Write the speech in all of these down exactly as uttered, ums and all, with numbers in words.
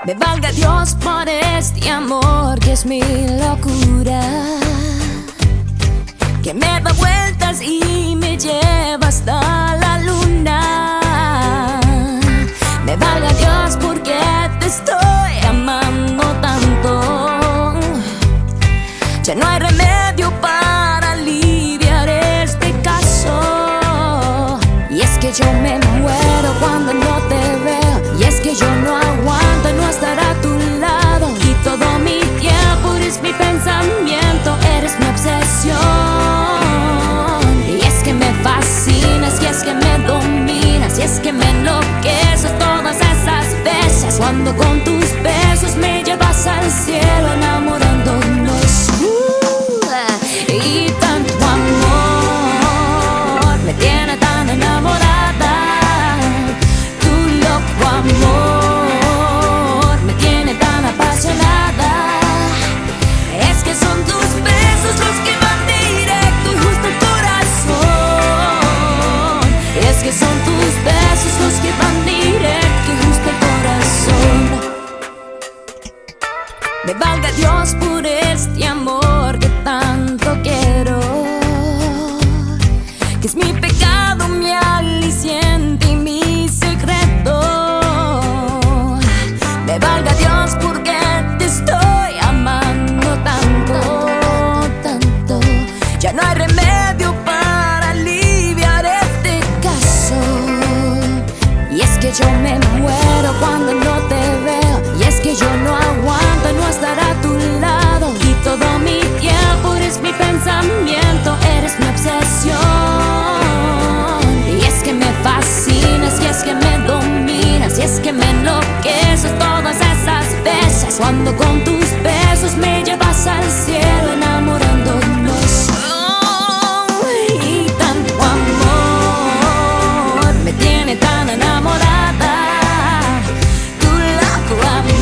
Me valga Dios por este amor que es mi locura, que me da vueltas y me lleva hasta la luna. Me valga Dios porque te estoy amando tanto. Ya no hay remedio para aliviar este caso. Y es que yo me muero cuando no te veo, y es que yo no aguanto no estar a tu lado. Y todo mi tiempo eres mi pensamiento, eres mi obsesión. Y es que me fascinas, y es que me dominas, y es que me enloqueces todas esas veces cuando con tus besos me llevas al cielo enamorándonos. Uh, y tanto amor me tiene tan enamorada. Tu loco amor me tiene tan apasionada. Es que son tus besos los que van directo y justo al corazón. Es que son tus besos los que van directo y justo al corazón. Me valga Dios por este amor que tanto quiero, que es mi pecado, mi aliciente y mi secreto. Me valga Dios porque te estoy amando tanto, tanto. Ya no hay remedio para aliviar este caso. Y es que yo me muero cuando no te veo, y es que yo no aguanto no estar a tu lado. Y todo mi tiempo eres mi pensamiento, eres mi obsesión. Y es que me fascinas, y es que me dominas, y es que me enloqueces todas esas veces cuando con tus besos me llevas al cielo enamorándonos. Oh, y tanto amor me tiene tan enamorada. Tu loco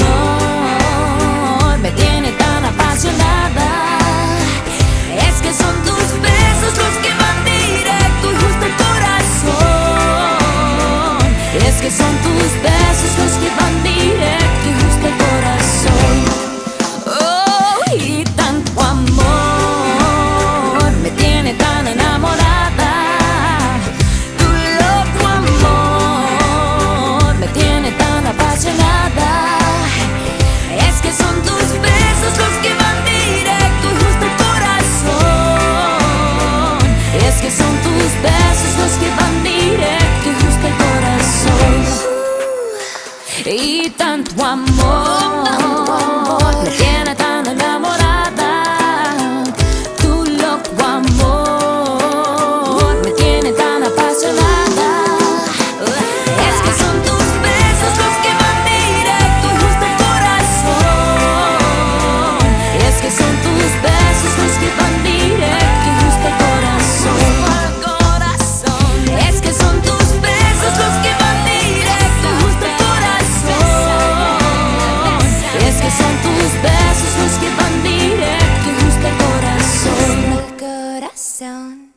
amor me tiene tan apasionada. Es que son tus besos los que van directo y justo al corazón. Es que son tus besos los que van directo y justo al corazón. Oh, y tanto amor me tiene tan enamorada. Tu loco amor me tiene tan apasionada. Es que son tus besos los que van directo y justo al corazón. Es que son tus besos los que van directo y justo al corazón. Y tanto amor me tiene tan enamorada. Tu loco amor me tiene tan apasionada. Es que son tus besos los que van directo y justo al corazón. Es que son tus besos los que van directo y justo al corazón. Es que son tus besos los que van directo y justo al corazón. Es que son tus besos los que van directo y justo al corazón.